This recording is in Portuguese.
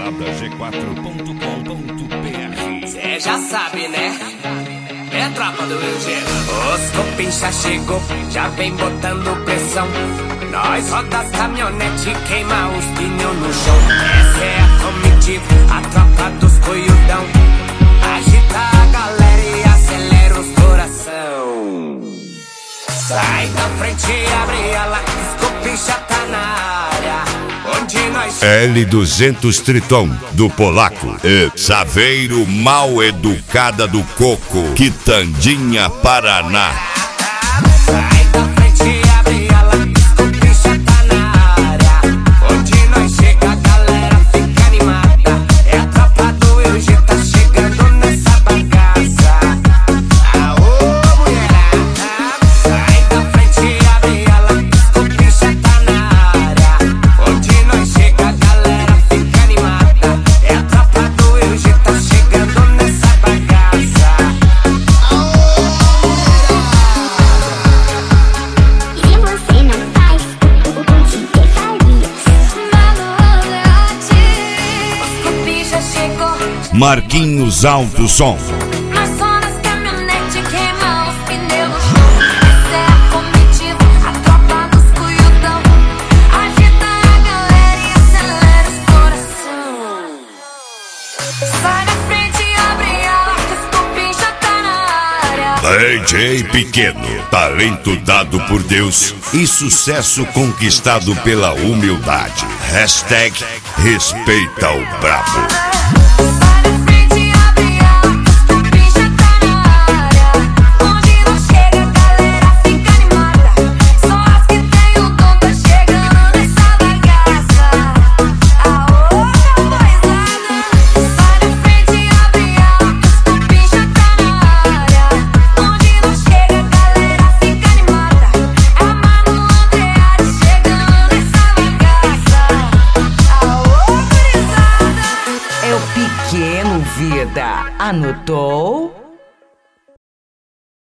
baladag4.com.br. Cê já sabe, né? É tropa do Rio chegando. Os copincha chegou, já vem botando pressão. Nós roda as caminhonete, queima os pneus no chão. Essa é a comitiva, a tropa dos coiudão. Agita a galera e acelera os coração. Sai da frente e abre ela, os copincha tá na área. Onde nós... L200 Triton, do Polaco. E Saveiro Mal Educada do Coco, Quitandinha, Paraná. Sai da frente e abre ela, os copincha tá na área. Onde nós chega a galera fica animada. É a tropa do Rio tá chegando nessa bagaça. Aô, mulherada. Sai da frente e abre ela, os copincha tá na área. Onde nós chega a galera fica animada. É a tropa do Rio tá chegando nessa bagaça. E você não faz o que faria? Os copincha chegou, Marquinhos Alto Som. mas só nas caminhonete queima os pneus no chão. Essa é a comitiva, a tropa dos cuiudão. Agita a galera e acelera os coração. Sai da frente e abre ela, que os copincha tá na área. DJ Pequeno, talento dado por Deus e sucesso conquistado pela humildade. Hashtag respeita o brabo. Sai da frente e abre ela, que os copincha tá na área. Onde não chega a galera fica animada. Só as que tem o dom tá chegando nessa bagaça. Aô, rapaziada. Sai da frente e abre ela, que os copincha tá na área. Onde não chega a galera fica animada. É a Manu Andreatti chegando nessa bagaça. Aô, gurizada. É o Pequeno, vida. Anotou?